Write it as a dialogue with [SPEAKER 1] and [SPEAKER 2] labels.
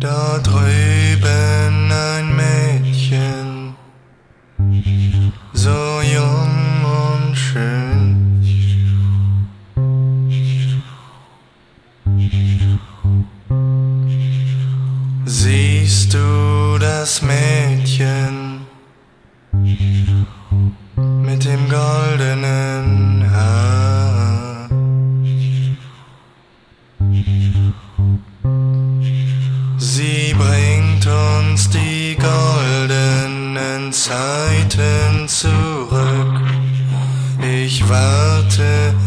[SPEAKER 1] Da drüben ein Mädchen, so jung und schön. Siehst du das Mädchen mit dem goldenen Haar? Sie bringt uns die goldenen Zeiten zurück. Ich warte